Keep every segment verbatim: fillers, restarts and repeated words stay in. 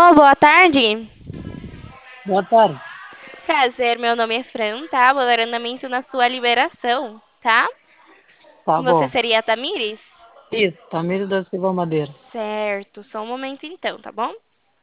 Alô, boa tarde. Boa tarde. Prazer, meu nome é Fran, tá? Vou dar andamento na sua liberação, tá? Tá Você bom. seria a Tamires? Isso, Tamires da Silva Madeira. Certo, só um momento então, tá bom?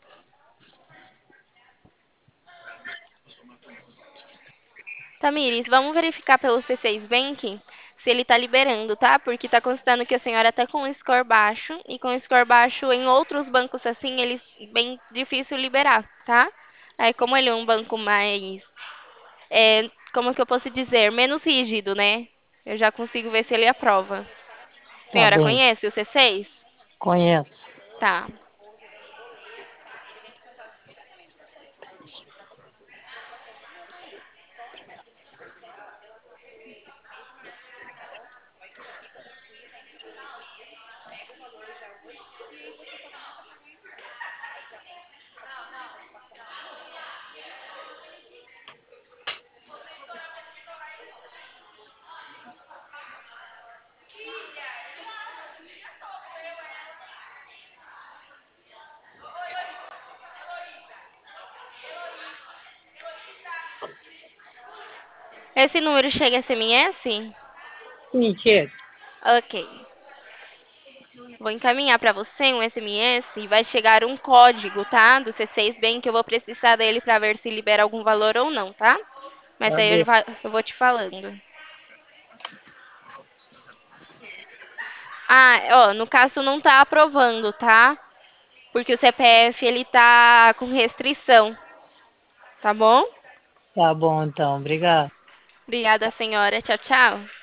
Tamires, vamos verificar pelo C seis Bank se ele tá liberando, tá? Porque tá constando que a senhora tá com um score baixo e com score baixo em outros bancos assim, eles bem difícil liberar, tá? Aí como ele é um banco mais, é, como que eu posso dizer, menos rígido, né? Eu já consigo ver se ele aprova. Tá Senhora bem. conhece o C seis? Conheço. Tá. Esse número chega a S M S? Sim, chega. Ok. Vou encaminhar para você um S M S e vai chegar um código, tá? Do C seis Bank que eu vou precisar dele para ver se libera algum valor ou não, tá? Mas Tá aí eu, bem. va- eu vou te falando. Ah, ó, no caso não tá aprovando, tá? Porque o C P F ele tá com restrição, tá bom? Tá bom, então. Obrigado. Obrigada, senhora. Tchau, tchau.